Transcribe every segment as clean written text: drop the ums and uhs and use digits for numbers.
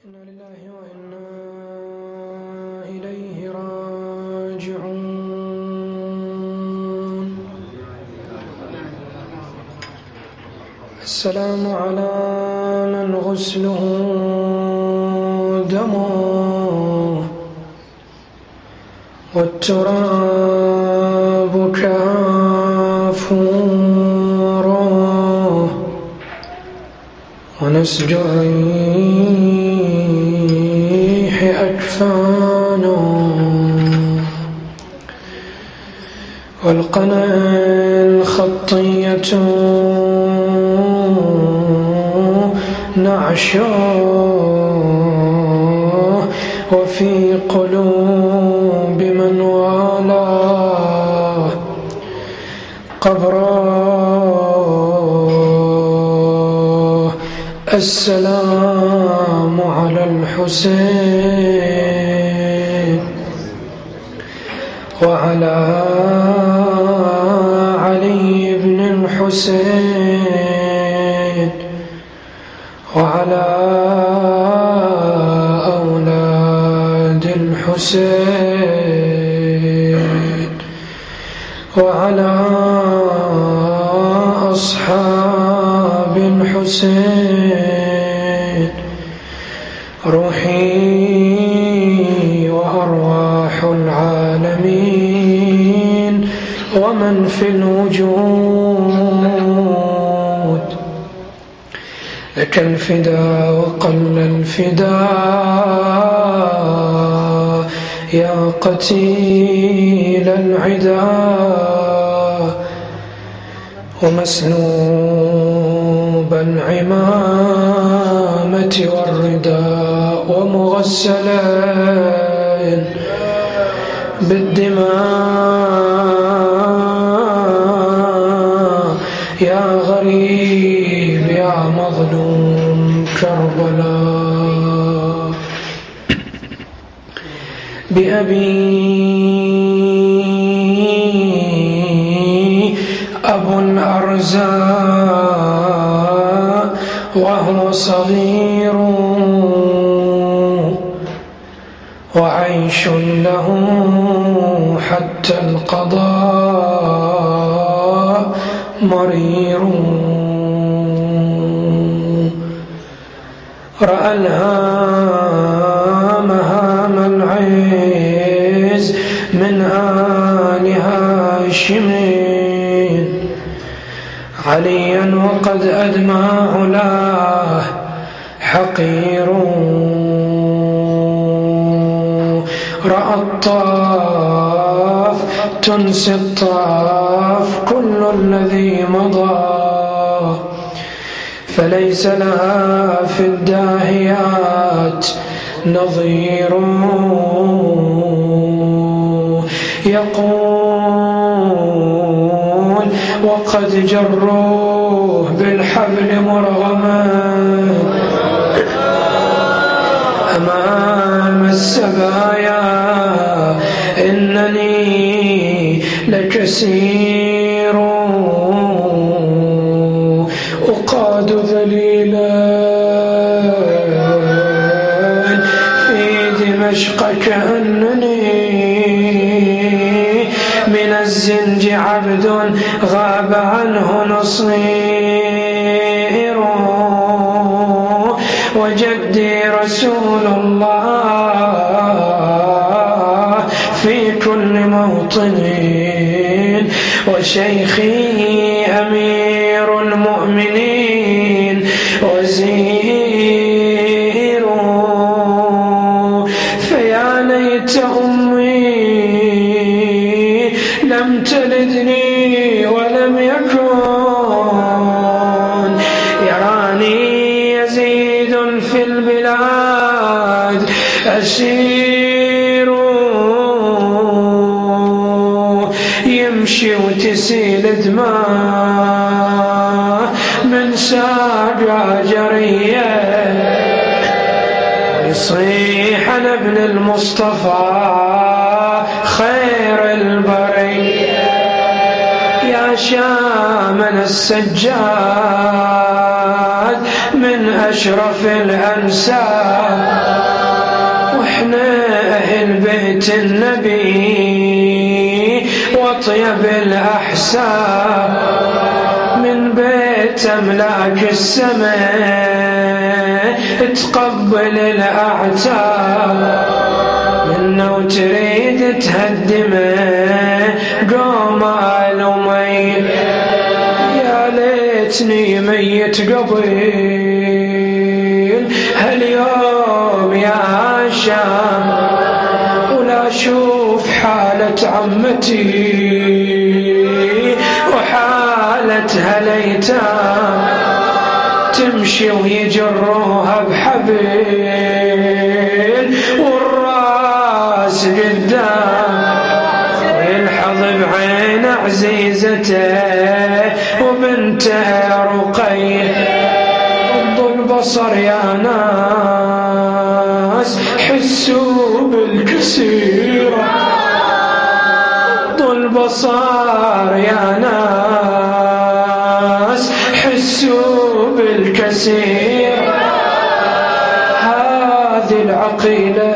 إنا لله وإنا إليه راجعون. السلام على من غسله دمه والتراب كافوره ونسج الريح أكفانه والقنا الخطية نعشه وفي قلوب من والاه قبره. السلام على الحسين وعلى علي بن الحسين وعلى أولاد الحسين وعلى أصحاب الحسين روحي وأرواح العالمين ومن في الوجود لك الفداء وقل الفداء يا قتيل العدا ومسلوب العمامة والرداء ومغسلا بالدماء يا غريب يا مظلوم كربلاء. بأبي أبو الأرزاق وهو صغير وعيش له حتى القضاء مرير. رأى الهام هام العز من آل هاشم عليا وقد أدمى علاه حقير. رأى الطاف تنسي الطاف كل الذي مضى فليس لها في الداهيات نظير. يقول وقد جروه بالحبل مرغما أمام السبايا إنني لكسير أقاد ذليلا في دمشق كأنني من الزنج عبد غاب عنه نصير. وجدي رسول الله في كل موطن وشيخي أمير المؤمنين وزير. فيا ليت أمي لم تلدني ولم يكن يراني يزيد في البلاد أسير يمشي وتسيل دماء من ساقع جريه يصيح أنا ابن المصطفى خير البرية يا شامن السجاد من أشرف الأنساب، وإحنا أهل بيت النبي وطيب الأحساب، من بيت أملاك السماء تقبل الأعتاب، منه وتريد تهدمه قوم آل أمية، يا ليتني ميت قبل هاليوم يا شام، ولا أشوف حالة عمتي وحالتها الأيتام، تمشي ويجروها بحبل والراس قدام، ويلحظ بعين عزيزته وبنته رقية، غضوا البصر يا ناس حسوا بالكسيرة، غضوا البصر يا ناس حسوا بالكسيرة، هذه العقيلة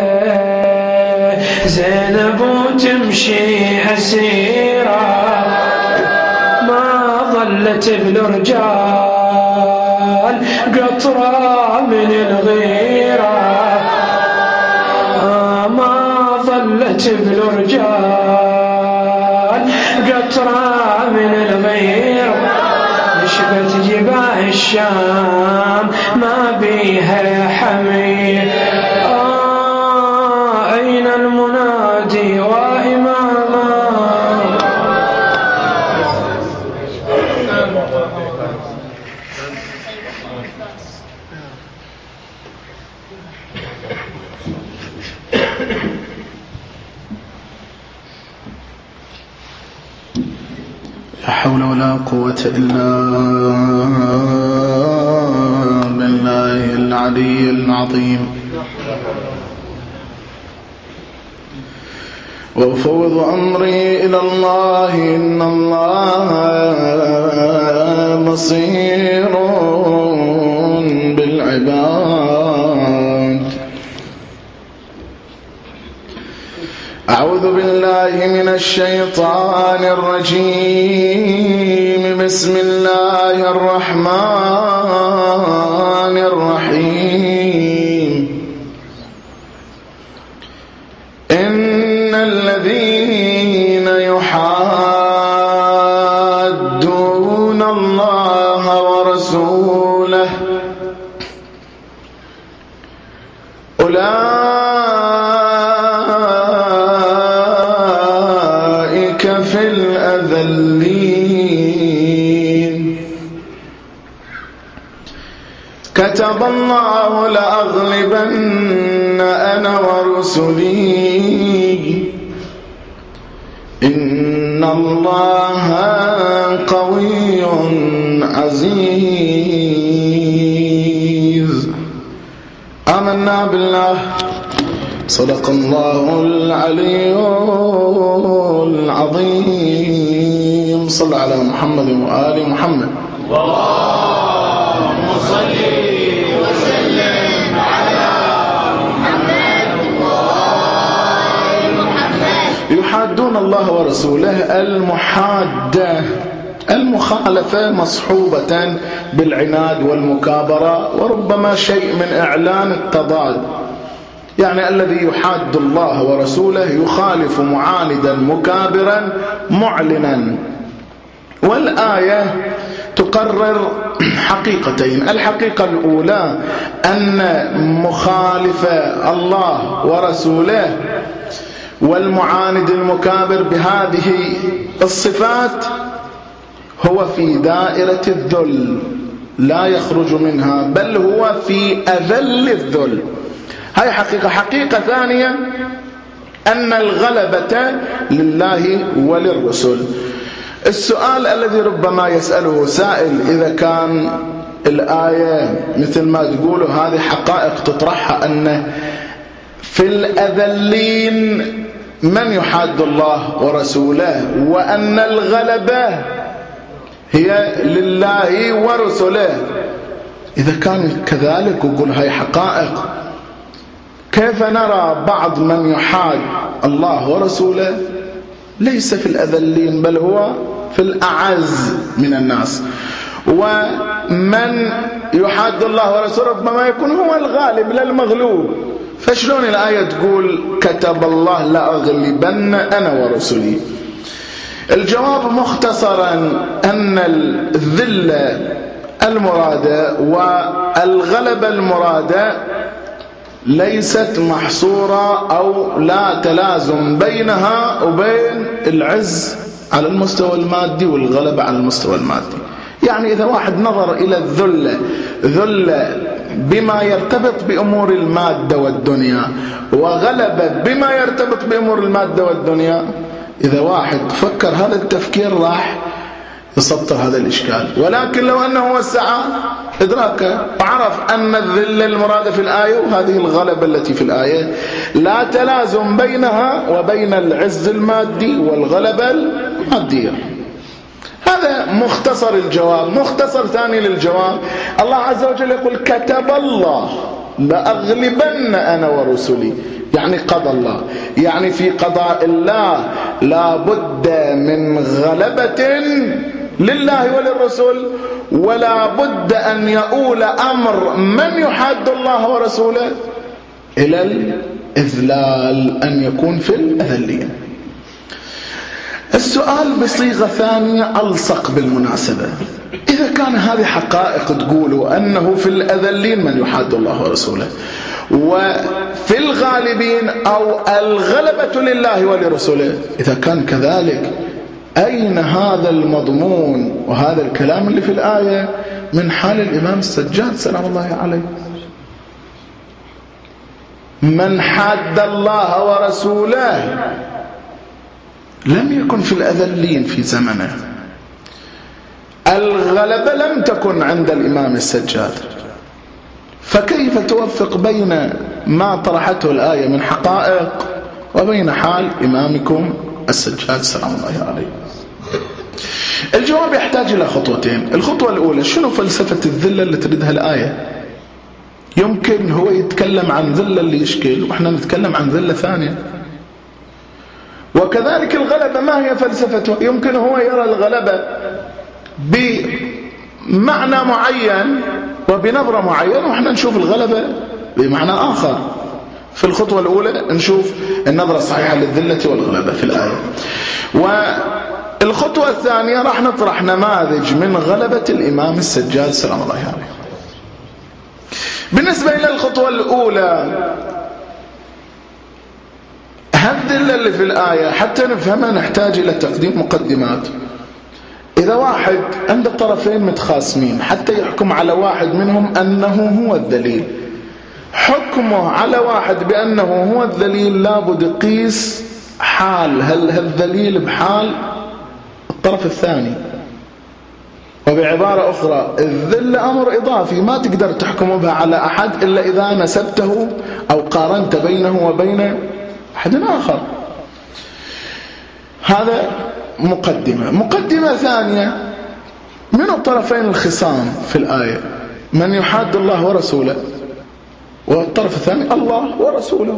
زينب تمشي أسيرة، ما ظلت بالرجال قطرة من الغيرة، ما ظلت بالرجال قطرة من الغيرة، نشبت جباه الشام ما بيها حمية، أين المنادي وإماما؟ لا حول ولا قوة إلا بالله العلي العظيم. وأفوض أمري إلى الله إن الله بصير بالعباد. أعوذ بالله من الشيطان الرجيم. بسم الله الرحمن الرحيم. إن الذين يحادون الله ورسوله أولئك في الأذلين. كتب الله لأغلبن أنا ورسلي إن الله قوي عزيز. آمنا بالله. صدق الله العلي العظيم. صل على محمد وآل محمد. اللهم صل وسلم على محمد وآل محمد. يحادون الله ورسوله. المحادة المخالفة مصحوبة بالعناد والمكابرة، وربما شيء من إعلان التضاد. يعني الذي يحاد الله ورسوله يخالف معاندا مكابرا معلنا. والآية تقرر حقيقتين. الحقيقة الأولى أن مخالف الله ورسوله والمعاند المكابر بهذه الصفات هو في دائرة الذل لا يخرج منها، بل هو في أذل الذل. هاي حقيقة. حقيقة ثانية أن الغلبة لله وللرسل. السؤال الذي ربما يسأله سائل إذا كان الآية مثل ما تقولوا هذه حقائق تطرحها أن في الأذلين من يحاد الله ورسوله، وأن الغلبة هي لله ورسله، إذا كان كذلك وقول هاي حقائق، كيف نرى بعض من يحاد الله ورسوله ليس في الأذلين بل هو في الأعز من الناس، ومن يحاد الله ورسوله ربما يكون هو الغالب لا المغلوب؟ فشلون الآية تقول كتب الله لأغلبن أنا ورسلي؟ الجواب مختصرا أن الذلة المرادة والغلبة المرادة ليست محصورة أو لا تلازم بينها وبين العز على المستوى المادي والغلبة على المستوى المادي. يعني إذا واحد نظر إلى الذلة بما يرتبط بأمور المادة والدنيا وغلبة بما يرتبط بأمور المادة والدنيا، إذا واحد فكر هذا التفكير راح يسطر هذا الإشكال. ولكن لو أنه وسع إدراكه وعرف أن الذلة المرادة في الآية وهذه الغلبة التي في الآية لا تلازم بينها وبين العز المادي والغلبة المادية. هذا مختصر الجواب. مختصر ثاني للجواب، الله عز وجل يقول كتب الله لأغلبن أنا ورسلي، يعني قضى الله، يعني في قضاء الله لا بد من غلبة لله وللرسل، ولا بد أن يؤول أمر من يحاد الله ورسوله إلى الإذلال، أن يكون في الأذلين. السؤال بصيغة ثانية ألصق بالمناسبة، إذا كان هذه حقائق تقولوا أنه في الأذلين من يحاد الله ورسوله وفي الغالبين أو الغلبة لله ولرسوله، إذا كان كذلك أين هذا المضمون وهذا الكلام اللي في الآية من حال الإمام السجاد سلام الله عليه؟ من حاد الله ورسوله لم يكن في الأذلين في زمنه، الغلبة لم تكن عند الإمام السجاد، فكيف توفق بين ما طرحته الآية من حقائق وبين حال إمامكم السجاد سلام الله عليه؟ الجواب يحتاج إلى خطوتين. الخطوة الأولى، شنو فلسفة الذلة اللي تريدها الآية؟ يمكن هو يتكلم عن ذلة اللي يشكل وإحنا نتكلم عن ذلة ثانية. وكذلك الغلبة ما هي فلسفته؟ يمكن هو يرى الغلبة بمعنى معين وبنظرة معينة، وإحنا نشوف الغلبة بمعنى آخر. في الخطوة الأولى نشوف النظرة الصحيحة للذلة والغلبة في الآية، والخطوة الثانية راح نطرح نماذج من غلبة الإمام السجاد سلام الله عليه. بالنسبة إلى الخطوة الأولى، هالذلة اللي في الآية حتى نفهمها نحتاج إلى تقديم مقدمات. إذا واحد عند الطرفين متخاصمين حتى يحكم على واحد منهم أنه هو الذليل، حكمه على واحد بأنه هو الذليل لابد يقيس حال هالذليل بحال الطرف الثاني. وبعبارة أخرى، الذلة أمر إضافي ما تقدر تحكم بها على أحد إلا إذا نسبته أو قارنت بينه وبين أحد آخر. هذا مقدمة ثانية، من الطرفين الخصام في الآية؟ من يحاد الله ورسوله، والطرف الثاني الله ورسوله.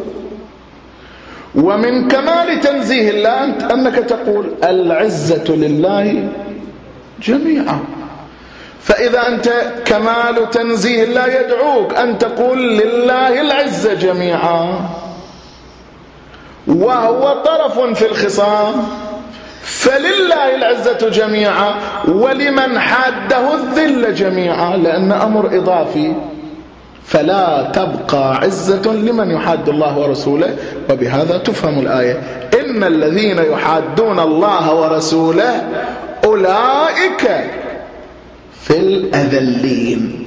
ومن كمال تنزيه الله أنك تقول العزة لله جميعا، فإذا أنت كمال تنزيه الله يدعوك أن تقول لله العزة جميعا، وهو طرف في الخصام، فلله العزة جميعا ولمن حاده الذل جميعا، لأن أمر إضافي، فلا تبقى عزة لمن يحاد الله ورسوله. وبهذا تفهم الآية، إن الذين يحادون الله ورسوله أولئك في الأذلين.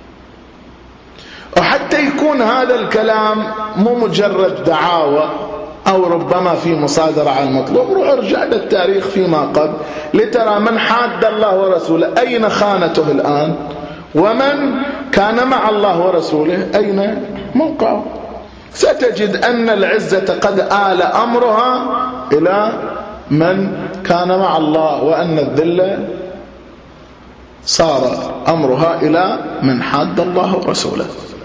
وحتى يكون هذا الكلام مو مجرد دعاوى أو ربما في مصادرة على المطلوب، ارجع للتاريخ فيما قبل لترى من حاد الله ورسوله أين خانته الآن، ومن كان مع الله ورسوله أين موقعه. ستجد أن العزة قد آل أمرها إلى من كان مع الله، وأن الذل صار أمرها إلى من حاد الله ورسوله.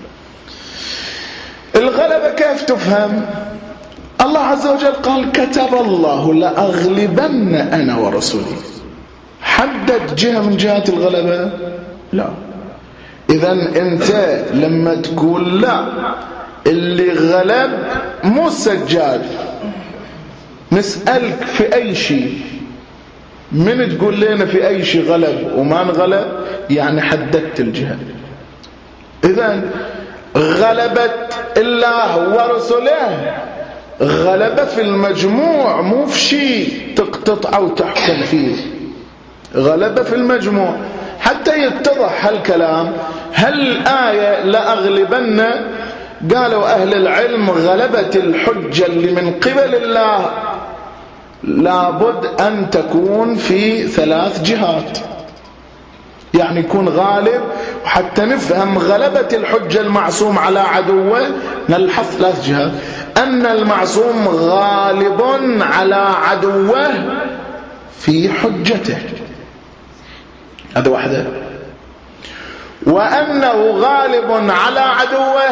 الغلبة كيف تفهم؟ الله عز وجل قال كتب الله لأغلبن أنا ورسولي. حدد جهة من جهات الغلبة؟ لا. إذن أنت لما تقول لا اللي غلب مو السجاد، نسألك في أي شيء، من تقول لنا في أي شيء غلب وما انغلب، يعني حددت الجهة. إذن غلبت الله ورسوله غلبة في المجموع، مو في شيء تقتطع أو تحكم فيه، غلبة في المجموع. حتى يتضح هالكلام، هل الآية لأغلبن، قالوا أهل العلم غلبة الحجة اللي من قبل الله لابد أن تكون في 3 جهات، يعني يكون غالب. وحتى نفهم غلبة الحجة المعصوم على عدوه نلحظ 3 جهات: أن المعصوم غالب على عدوه في حجته، هذا واحدة، وأنه غالب على عدوه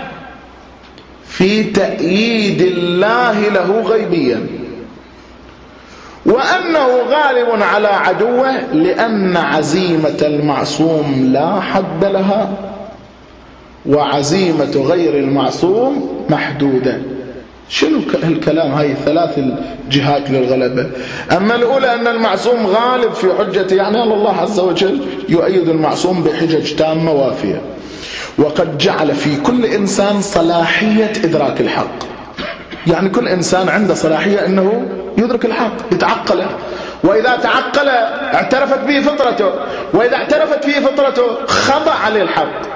في تأييد الله له غيبيا، وأنه غالب على عدوه لأن عزيمة المعصوم لا حد لها، وعزيمة غير المعصوم محدودة. شنو الكلام؟ هاي 3 الجهات للغلبة. أما الأولى أن المعصوم غالب في حجته، يعني الله عز وجل يؤيد المعصوم بحجج تامة وافية. وقد جعل في كل إنسان صلاحية إدراك الحق، يعني كل إنسان عنده صلاحية أنه يدرك الحق، يتعقله، وإذا تعقل اعترفت به فطرته، وإذا اعترفت به فطرته خضع للحق.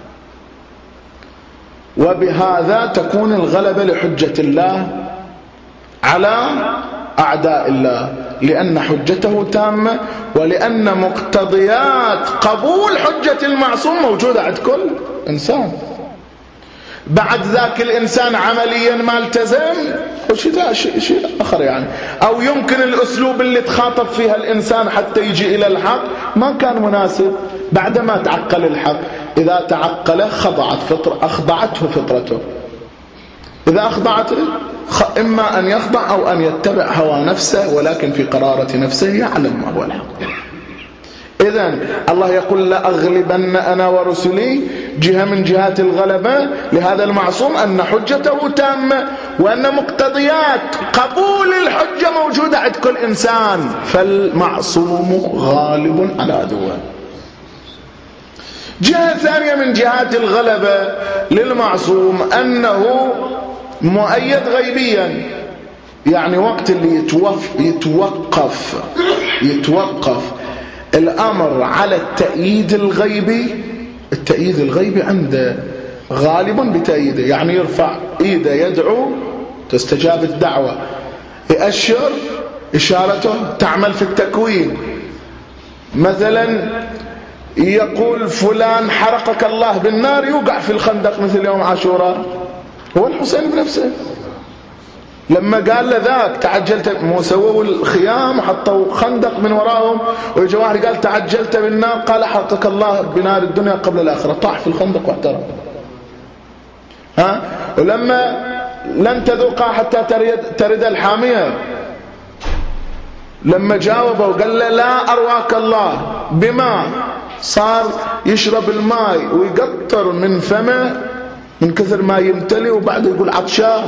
وبهذا تكون الغلبة لحجة الله على أعداء الله، لأن حجته تامة، ولأن مقتضيات قبول حجة المعصوم موجودة عند كل إنسان. بعد ذاك الإنسان عمليا ما التزم شيء آخر يعني، أو يمكن الأسلوب اللي تخاطب فيها الإنسان حتى يجي إلى الحق ما كان مناسب بعدما تعقل الحق. إذا تعقل أخضعته فطرته، إذا أخضعته إما أن يخضع أو أن يتبع هوى نفسه، ولكن في قرارة نفسه يعلم ما هو الحق. إذن الله يقول لأغلبن أنا ورسلي، جهة من جهات الغلبة لهذا المعصوم أن حجته تامة، وأن مقتضيات قبول الحجة موجودة عند كل إنسان، فالمعصوم غالب على عدوه. جهة ثانية من جهات الغلبة للمعصوم أنه مؤيد غيبيا، يعني وقت اللي يتوقف الأمر على التأييد الغيبي. التأييد الغيبي عنده غالب بتأييده، يعني يرفع إيده يدعو تستجاب الدعوة، يأشر إشارته تعمل في التكوين. مثلا يقول فلان حرقك الله بالنار، يوقع في الخندق مثل يوم عاشوراء. هو الحسين بنفسه لما قال لذاك تعجلت، مو سووا الخيام وحطوا خندق من وراهم، ويجي واحد قال تعجلت بالنار، قال حرقك الله بنار الدنيا قبل الآخرة، طاح في الخندق واحترق. ولما لن تذوقها حتى ترد الحامية، لما جاوبه وقال له لا أرواك الله بما صار يشرب الماء ويقطر من فمه من كثر ما يمتلي، وبعد يقول عطشان.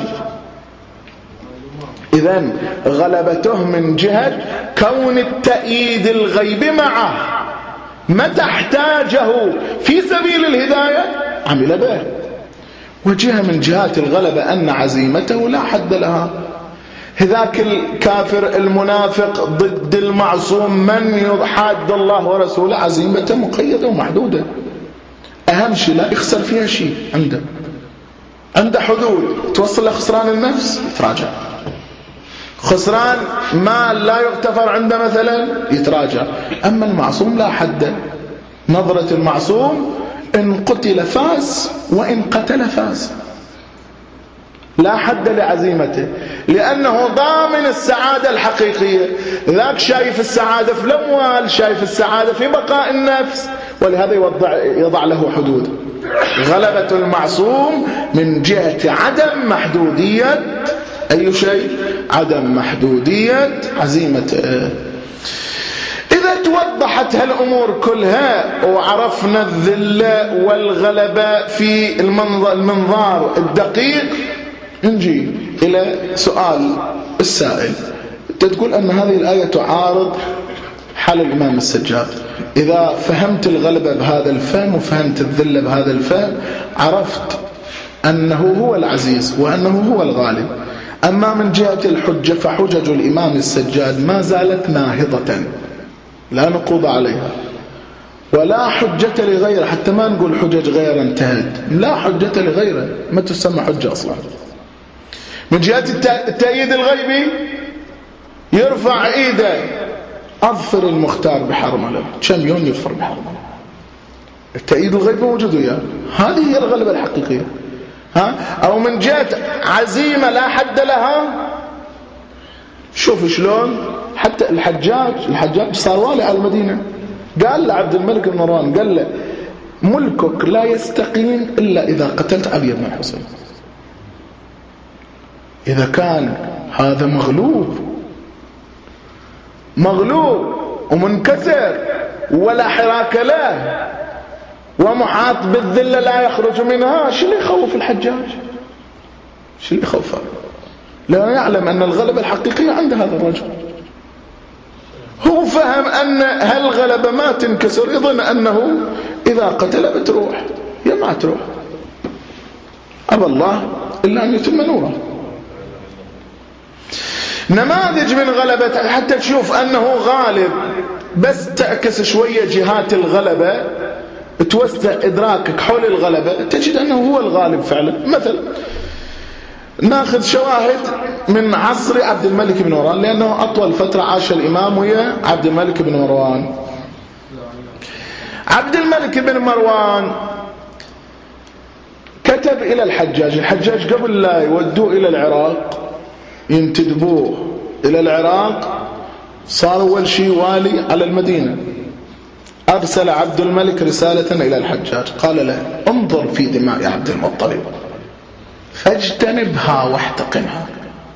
إذن غلبته من جهة كون التأييد الغيب معه، متى احتاجه في سبيل الهداية عمل به. وجهة من جهات الغلبة أن عزيمته لا حد لها. هذاك الكافر المنافق ضد المعصوم من يحاد الله ورسوله عزيمته مقيدة ومحدودة. أهم شيء لا يخسر فيها شيء، عنده حدود. توصل لخسران النفس يتراجع، خسران مال لا يغتفر عنده مثلا يتراجع. أما المعصوم لا حد. نظرة المعصوم إن قتل فاز وإن قتل فاز. لا حد لعزيمته، لأنه ضامن السعادة الحقيقية. ذاك شايف السعادة في الأموال، شايف السعادة في بقاء النفس، ولهذا يضع له حدود. غلبة المعصوم من جهة عدم محدودية أي شيء، عدم محدودية عزيمته. إذا توضحت هالأمور كلها وعرفنا الذلة والغلبة في المنظار الدقيق، نجي إلى سؤال السائل. تقول أن هذه الآية تعارض حال الإمام السجاد. إذا فهمت الغلبة بهذا الفهم وفهمت الذلة بهذا الفهم، عرفت أنه هو العزيز وأنه هو الغالب. أما من جهة الحجة فحجج الإمام السجاد ما زالت ناهضة لا نقوض عليها، ولا حجة لغيره. حتى ما نقول حجج غيره انتهت، لا حجة لغيره، ما تسمى حجة أصلا. من جهة التأييد الغيبي يرفع إيده، أظفر المختار بحرمله، كم يوم يظفر بحرمله. التأييد الغيبي موجود وياه، هذه هي الغلبة الحقيقية. أو من جهة عزيمة لا حد لها، شوف شلون حتى الحجاج صار والي على المدينة، قال لعبد الملك بن مروان، قال له ملكك لا يستقيم إلا إذا قتلت علي بن الحسين. إذا كان هذا مغلوب ومنكسر ولا حراك له ومحاط بالذلة لا يخرج منها، شو اللي يخوف الحجاج؟ شو اللي يخوفه؟ لا يعلم أن الغلبة الحقيقية عند هذا الرجل. هو فهم أن هالغلبة ما تنكسر، يظن أنه إذا قتل بتروح، يا ما تروح. أبى الله إلا أن يتم نوره. نماذج من غلبة حتى تشوف أنه غالب، بس تعكس شوية جهات الغلبة، توسع إدراكك حول الغلبة، تجد أنه هو الغالب فعلا. مثلا ناخذ شواهد من عصر عبد الملك بن مروان، لأنه أطول فترة عاش الإمام ويا عبد الملك بن مروان. عبد الملك بن مروان كتب إلى الحجاج قبل لا يودوه إلى العراق، ينتدبوه إلى العراق، صار أول شيء والي على المدينة. أرسل عبد الملك رسالة إلى الحجاج، قال له انظر في دماء عبد المطلب فاجتنبها واحتقنها،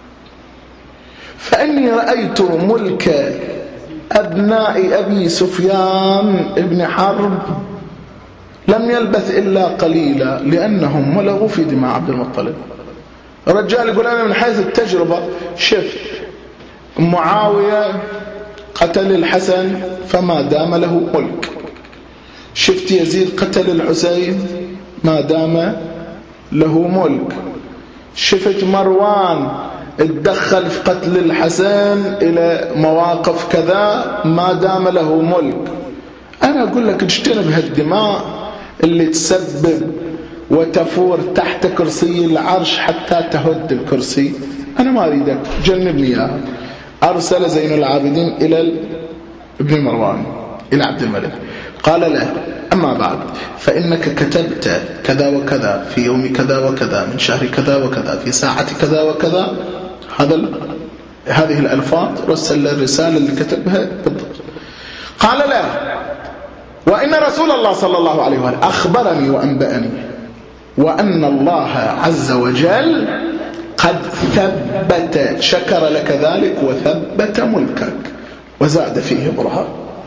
فإني رأيت ملك أبناء أبي سفيان ابن حرب لم يلبث إلا قليلا لأنهم ملغوا في دماء عبد المطلب. الرجال يقول أنا من حيث التجربة شفت معاوية قتل الحسن فما دام له ملك، شفت يزيد قتل الحسين ما دام له ملك، شفت مروان اتدخل في قتل الحسن إلى مواقف كذا ما دام له ملك. أنا أقول لك اجتنب هالدماء اللي تسبب وتفور تحت كرسي العرش حتى تهد الكرسي، أنا ما أريدك، جنبني إياها. أرسل زين العابدين إلى ابن مروان إلى عبد الملك، قال له أما بعد فإنك كتبت كذا وكذا في يوم كذا وكذا من شهر كذا وكذا في ساعة كذا وكذا، هذه الألفاظ رسل الرسالة اللي كتبها بالضبط. قال له وإن رسول الله صلى الله عليه وآله أخبرني وأنبأني وأن الله عز وجل قد ثبت شكر لك ذلك وثبت ملكك وزاد فيه برهان.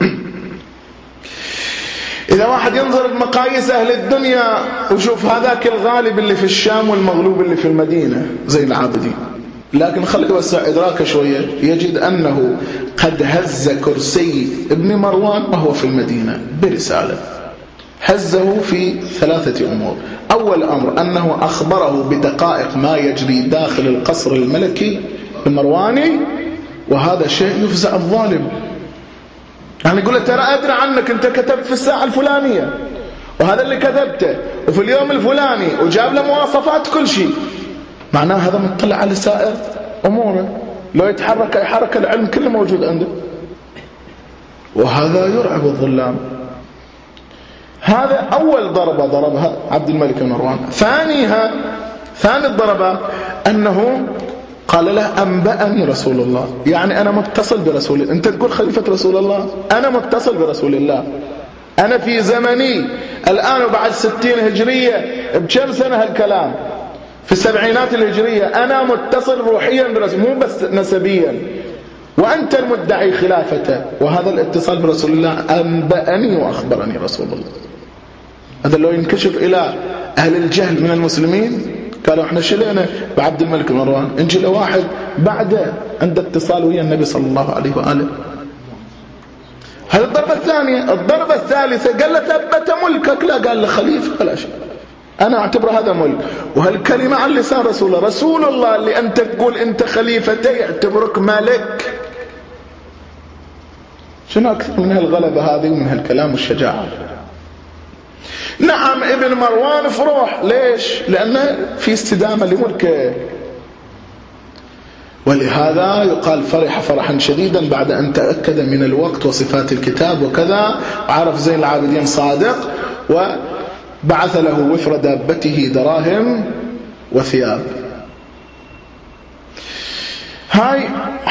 إذا واحد ينظر بمقاييس أهل الدنيا وشوف هذاك الغالب اللي في الشام والمغلوب اللي في المدينة زي العابدين، لكن خلي يوسع إدراكه شوية، يجد أنه قد هز كرسي ابن مروان وهو في المدينة برسالة. هزه في 3 أمور. أول أمر أنه أخبره بدقائق ما يجري داخل القصر الملكي المرواني، وهذا شيء يفزع الظالم. يعني يقول له ترى أدري عنك، أنت كتبت في الساعة الفلانية وهذا اللي كتبته وفي اليوم الفلاني، وجاب له مواصفات كل شيء. معناه هذا مطلع على سائر أموره، لو يتحرك أي حركة العلم كله موجود عنده، وهذا يرعب الظلام. هذا أول ضربة ضربها عبد الملك بن مروان. ثاني الضربة أنه قال له أنبأني رسول الله، يعني أنا متصل برسول الله. أنت تقول خليفة رسول الله، أنا متصل برسول الله، أنا في زمني الآن وبعد 60 هجرية، بكم سنة هالكلام؟ في السبعينات الهجرية، أنا متصل روحيا برسول، مو بس نسبيا، وأنت المدعي خلافته. وهذا الاتصال برسول الله أنبأني وأخبرني رسول الله. هذا لو ينكشف إلى أهل الجهل من المسلمين قالوا احنا شلينا بعبد الملك مروان، نجي له واحد بعده عنده اتصال ويا النبي صلى الله عليه وآله. هذه الضربة الثانية. الضربة الثالثة قال له ثبت ملكك، لا قال له خليفة ولا شيء، أنا أعتبر هذا ملك. وهالكلمة عن لسان رسول الله، رسول الله اللي أنت تقول أنت خليفته يعتبرك ملك. شنو أكثر من هالغلبة هذه ومن هالكلام والشجاعة؟ نعم ابن مروان فروح، ليش؟ لأنه في استدامة لملكه، ولهذا يقال فرح فرحا شديدا بعد أن تأكد من الوقت وصفات الكتاب وكذا، عرف زين العابدين صادق، وبعث له وفر دابته دراهم وثياب. هاي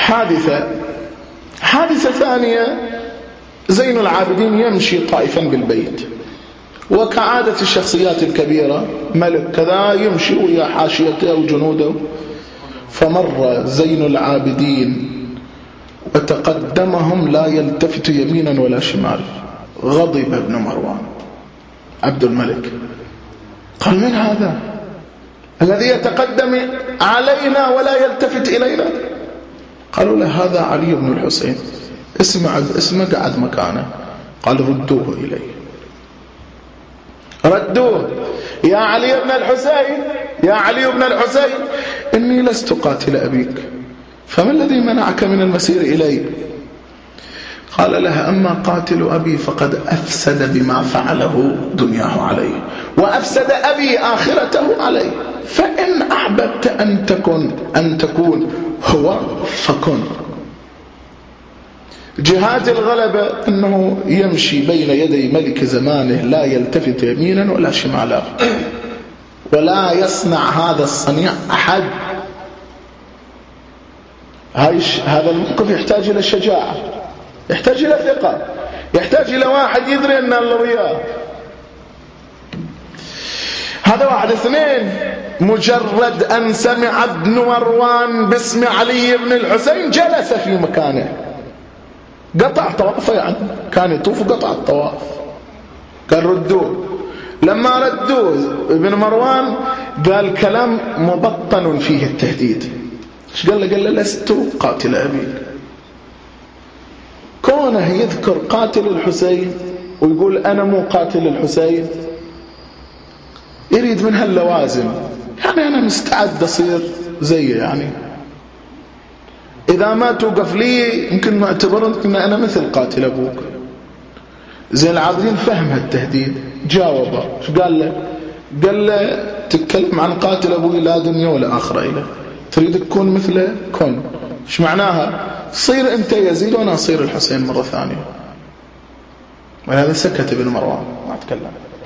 حادثة ثانية، زين العابدين يمشي طائفا بالبيت، وكعادة الشخصيات الكبيرة ملك كذا يمشي ويا حاشيته وجنوده، فمر زين العابدين وتقدمهم لا يلتفت يمينا ولا شمال. غضب ابن مروان عبد الملك، قال من هذا الذي يتقدم علينا ولا يلتفت إلينا؟ قالوا له هذا علي بن الحسين، اسمه قعد مكانه. قال ردوه إليه، ردوه. يا علي بن الحسين، يا علي بن الحسين، إني لست قاتل أبيك، فما الذي منعك من المسير إلي؟ قال لها أما قاتل أبي فقد أفسد بما فعله دنياه عليه، وأفسد أبي آخرته عليه، فإن أحببت أن تكون هو فكن. جهات الغلبة أنه يمشي بين يدي ملك زمانه لا يلتفت يمينا ولا شمالا، ولا يصنع هذا الصنيع أحد. هذا الموقف يحتاج إلى شجاعة، يحتاج إلى ثقة، يحتاج إلى واحد يدري أن الله وياه. هذا واحد. اثنين، مجرد أن سمع ابن مروان باسم علي بن الحسين جلس في مكانه، قطع طوافه، يعني كان يطوف وقطع الطواف. قال ردوه. لما ردوه ابن مروان قال كلام مبطن فيه التهديد. ايش قال له؟ قال له لست قاتل أبيك. كونه يذكر قاتل الحسين ويقول أنا مو قاتل الحسين، يريد منها اللوازم، يعني أنا مستعد أصير زيه، يعني إذا ما توقف لي يمكن نعتبر أن أنا مثل قاتل أبوك. زين العابدين فهم هالتهديد، جاوبه. ايش قال له؟ قال له تتكلم عن قاتل أبوي لا دنيا ولا آخرة إله، تريد تكون مثله كن. ايش معناها؟ صير أنت يزيد وأنا أصير الحسين مرة ثانية. ولهذا سكت ابن مروان ما تكلم.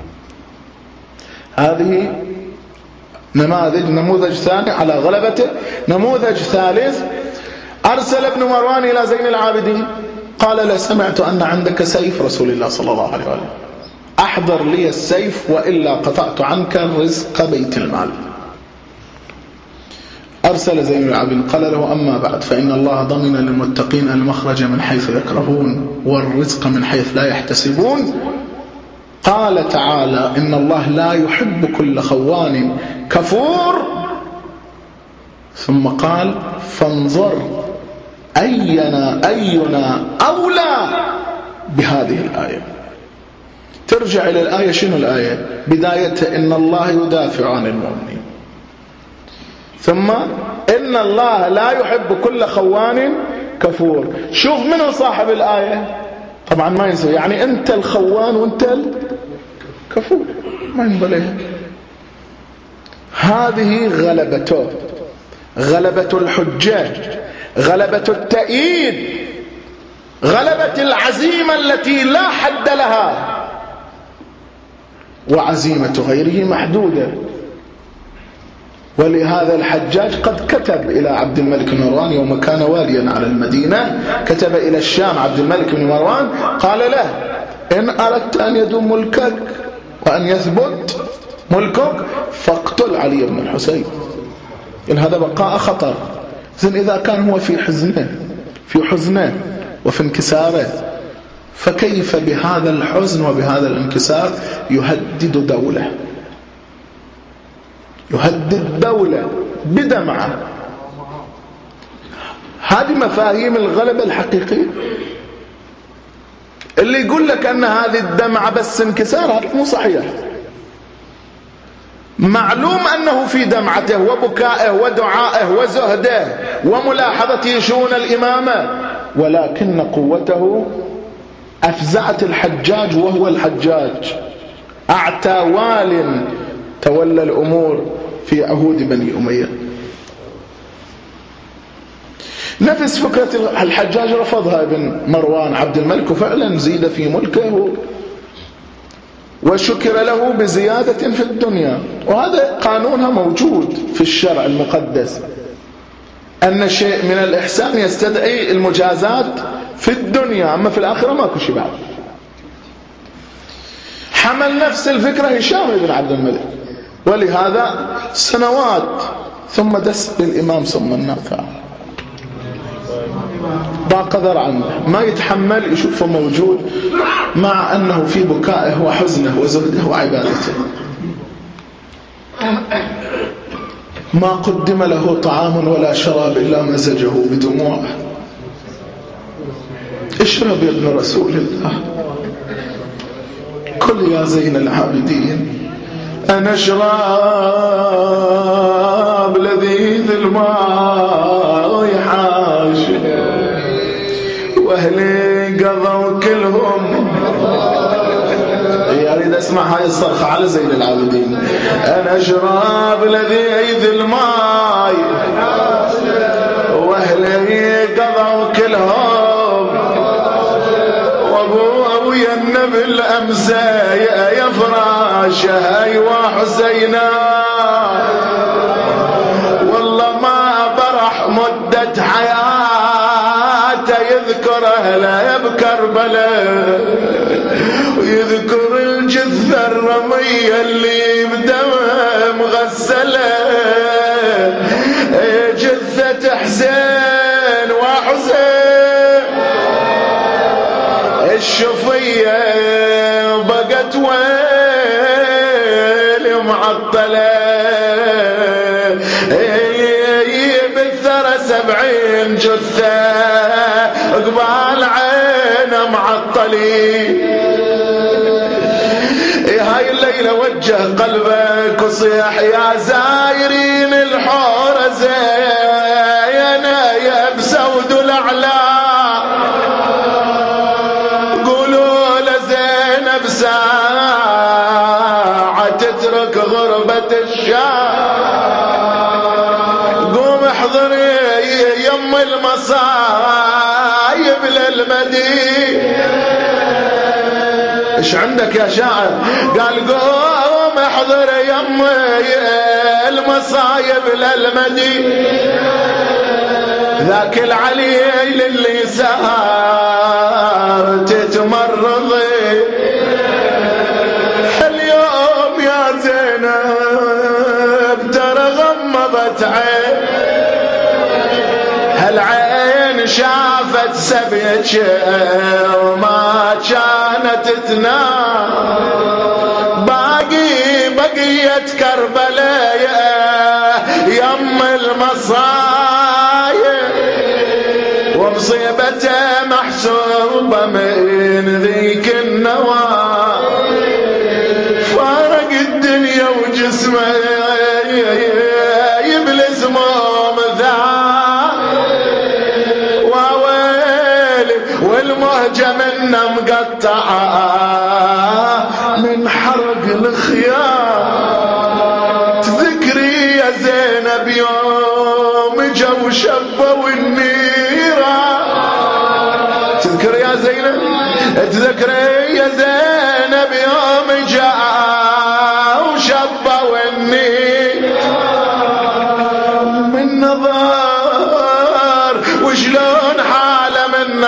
هذه نموذج ثاني على غلبته. نموذج ثالث، أرسل ابن مروان إلى زين العابدين قال له سمعت أن عندك سيف رسول الله صلى الله عليه وآله، أحضر لي السيف وإلا قطعت عنك رزق بيت المال. أرسل زين العابدين قال له أما بعد فإن الله ضمن للمتقين المخرج من حيث يكرهون والرزق من حيث لا يحتسبون. قال تعالى إن الله لا يحب كل خوان كفور. ثم قال فانظر أينا أولى بهذه الآية. ترجع إلى الآية. شنو الآية؟ بدايتها إن الله يدافع عن المؤمنين، ثم إن الله لا يحب كل خوان كفور. شوف منو صاحب الآية، طبعا ما ينسوا، يعني أنت الخوان وأنت الكفور، ما ينبليه. هذه غلبته، غلبة الحجة، غلبة التأييد، غلبة العزيمة التي لا حد لها، وعزيمة غيره محدودة. ولهذا الحجاج قد كتب إلى عبد الملك بن مروان يوم كان واليا على المدينة، كتب إلى الشام عبد الملك بن مروان قال له: إن أردت أن يدوم ملكك وأن يثبت ملكك فاقتل علي بن الحسين، إن هذا بقاء خطر. إذن إذا كان هو في حزنه وفي انكساره، فكيف بهذا الحزن وبهذا الانكسار يهدد دولة بدمعة؟ هذه مفاهيم الغلبة الحقيقية. اللي يقول لك أن هذه الدمعة بس انكسار، هذا مو صحيح. معلوم أنه في دمعته وبكائه ودعائه وزهده وملاحظته شؤون الإمامة، ولكن قوته أفزعت الحجاج وهو الحجاج، أعتى وال تولى الأمور في عهود بني أمية. نفس فكرة الحجاج رفضها ابن مروان عبد الملك، وفعلا زيد في ملكه وشكر له بزيادة في الدنيا. وهذا قانونها موجود في الشرع المقدس، أن شيء من الإحسان يستدعي المجازات في الدنيا، أما في الآخرة ماكو شيء بعد. حمل نفس الفكرة هشام بن عبد الملك، ولهذا سنوات ثم دس بالإمام ثم النافع، ضاق ذرعا، ما يتحمل يشوفه موجود مع أنه في بكائه وحزنه وزهده وعبادته. ما قدم له طعام ولا شراب إلا مزجه بدموعه. اشرب يا ابن رسول الله، كل يا زين العابدين. أنا شراب لذيذ الماء حاشي، وأهلي قضوا كلهم. أريد أسمع هاي الصرخة على زين العابدين. أنا شراب لذيذ الماء وأهلي قضوا كلهم، وأبويا النبي الأمسى يا فراشه أيوا حسينا، والله ما برح مدة حياته يذكر أهله بكربلاء، ويذكر الجثة الرمية اللي بدمها مغسلة، جثة حسين وحسين الشفية بقت ويل معطلة، بالثرى 70 جثة قبال عينه معطلين. هاي الليلة وجه قلبك وصيح يا زايرين الحور زينا يا بسود الأعلى، قولوا لزينب ساعة تترك غربة الشام، قوم احضري يم المصايب للمدينة. ايش عندك يا شاعر؟ قال قوم احضر يمي المصايب للمدينة، ذاك العليل اللي سهر تتمرضي اليوم يا زينب ترى غمضت عين، هالعين شافت سبيك وما كانت تنام، بقيت كربلاء يم المصايب، ومصيبته محسوبة من ذيك النوى، فارق الدنيا وجسمه يبلز موم والمهجة منه مقطعة من حرق الخيام. تذكري يا زينب يوم جو شبوا النيرة، تذكري يا زينب، تذكري يا زينب يوم جاء وشبوا النيرة، النظر وشلون حاله من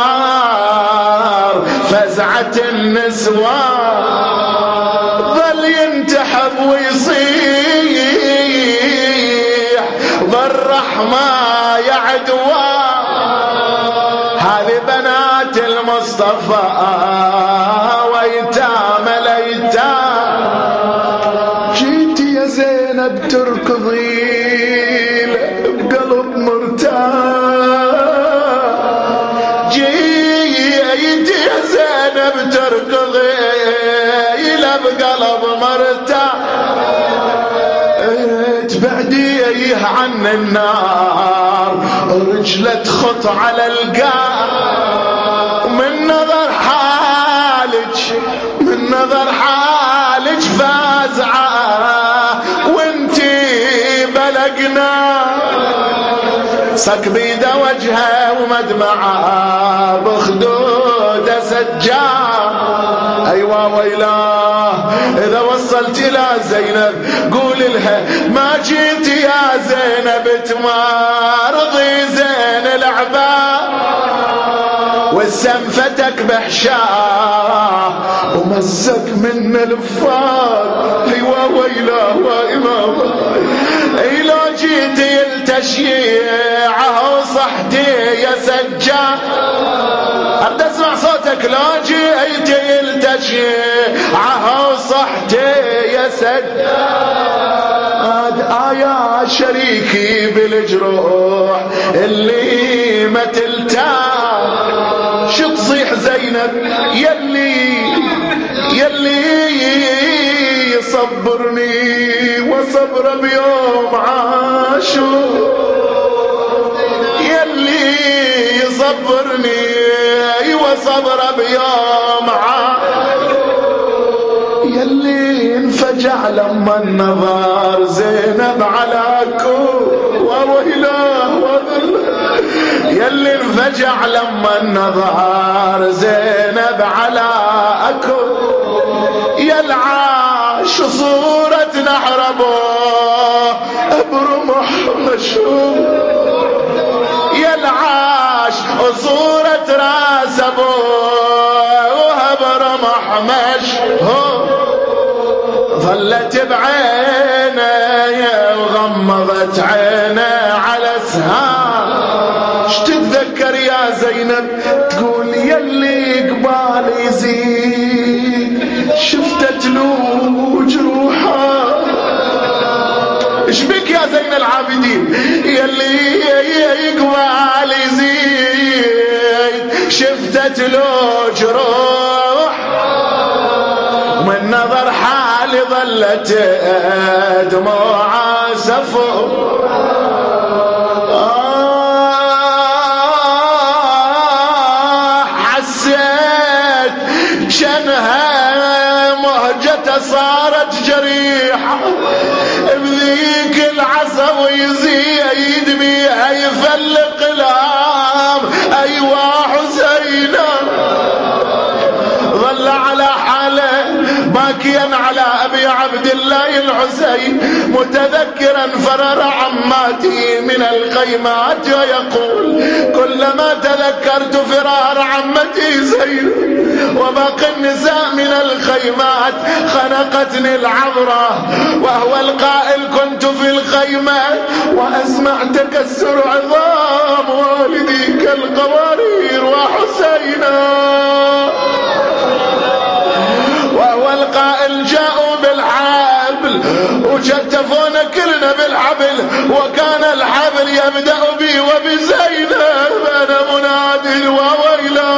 نظر فزعة النسوان ظل ينتحب ويصيح بالرحمة يا عدوان هذه بنات المصطفى ويتام الايتام جيتي يا زينب تركضي بقلب مرتاح جيتي يا زينب تركضي بقلب مرتاح تبعديه عن النار رجله تخط على القاع ومن نظر حالك فازعه وانتي بلقنا صك بيده وجهه ومدمعه بخدوده سجاه ايوه ويلاه اذا وصلت الى زينب قول لها ما جيت يا زينب تمارضي زين العباد والسنفتك بحشاه ومزك من الفار ايوه ويلاه وإمام اي لو جيت التشييعه وصحتي يا سجاد ابدا اسمع صوتك لو جيت التشييعه وصحتي يا سجاد يا شريكي بالجروح اللي ما تلتاه شو تصيح زينب يلي يصبرني وصبر بيوم عاشور يلي يصبرني وصبر بيوم عاشور يلي انفجع لما النظر زينب على وويلاه وذل يلي انفجع لما النظر زينب على يلعاش صورة نحربه برمح مشهور يلعاش صورة راس ابوه برمح مشهور ظلت بعينه وغمضت عينه على سهام اش تتذكر يا زينب تقول يلي قبال يزيد شفتت له جروحه ايش بك يا زين العابدين يلي يقبال يزيد شفتت له جروح ومن نظر حالي ظلت دموعه سفر حسيت شنها مهجته صارت جريحة بذيك العصا ويزيد بيها يفلق الهام ايوا حسينا ظل على حاله باكيا على ابي عبد الله الحسين متذكرا فرر عماتي من الخيمات ويقول كلما تذكرت فرار عمتي زينب وباقي النساء من الخيمات خنقتني العبرة وهو القائل كنت في الخيمة وأسمع تكسر عظام والدي كالقوارير وحسينا وهو القائل جاءوا بالحبل وشتفونا كلنا بالحبل وكان الحبل يبدأ بي وبزينب أنا منادي وويلا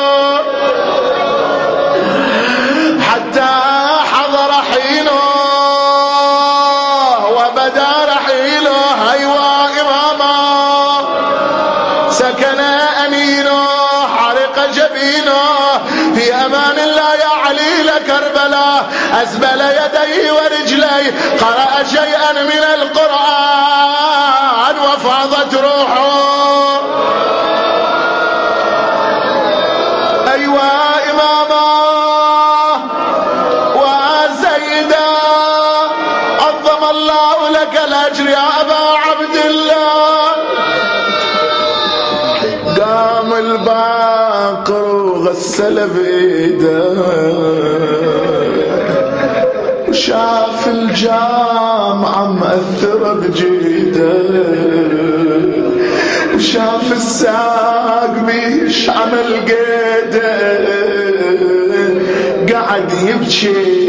حتى حضر حينه وبدا رحيله أيوا إماما سكن أنينه حرق جبينه في أمان الله يا علي لكربلاء أسبل يديه ورجليه قرأ شيئا من القرآن وفاضت روحه أيوا إماما وسيدا عظم الله لك الأجر يا أبا عبد الله وغسل بإيده وشاف الجامعة مأثرة بجيده وشاف الساق بيشعل قيده قعد يبكي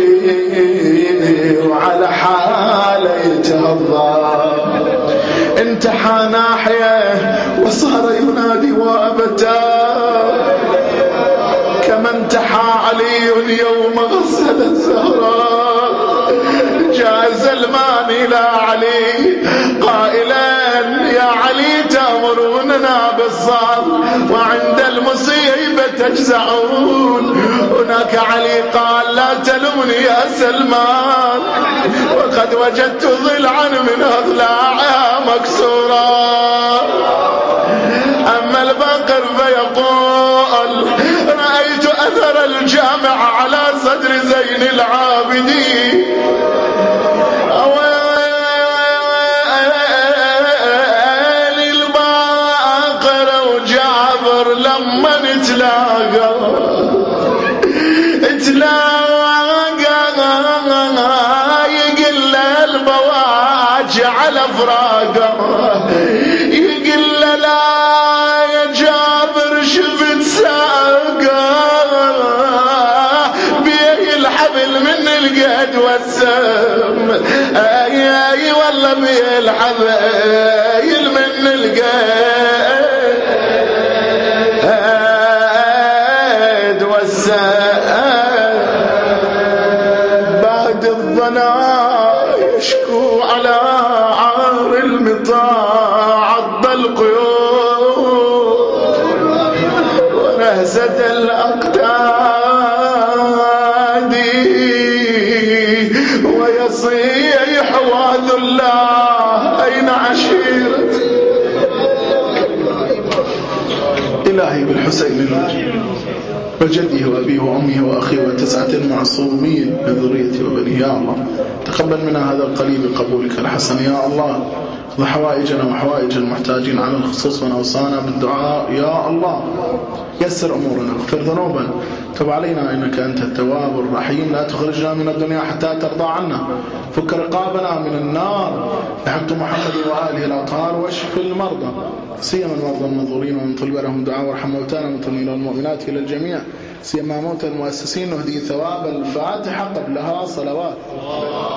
وعلى حاله يتهضى انتحى ناحية وصار ينادي وابتاه كما انتحى علي يوم غسل الزهراء. جاء زلمان إلى علي قائلا يا علي تأمروننا بالصبر وعند المصيبة تجزعون. هناك علي قال لا تلومني يا سلمان وقد وجدت ضلعا من أضلاعها مكسورا. أما البقر فيقول رأيت أثر الجامع على صدر زين العابدين. البقر وجابر لما نتلاقى يقل البواج على فراقه يقل لا يا جابر شفت ساقه بيه الحبل من القد والسم اي والله بيه الحبل من القد والسم. بعد الظنا يشكو على عار المطاع عض القيود ونهزة الأقتاد ويصيح وعد الله أين عشيرتي. إلهي بالحسين المجيد وجده وأبيه وأمه وأخيه وتسعة معصومين من ذريتي وبنيه يا الله تقبل منا هذا القليل بقبولك الحسن يا الله. اقض حوائجنا وحوائج المحتاجين على الخصوص ونوصانا بالدعاء يا الله. يسر أمورنا اغفر ذنوبنا تب علينا إنك أنت التواب الرحيم. لا تخرجنا من الدنيا حتى ترضى عنا. فك رقابنا من النار بحق محمد وآله الأطهار واشف المرضى سيما المرضى المنظورين ومن طلب لهم دعاء وارحم موتانا المسلمين والمؤمنات إلى الجميع سيما موتى المؤسسين نهدي ثواب الفاتحة قبلها صلوات.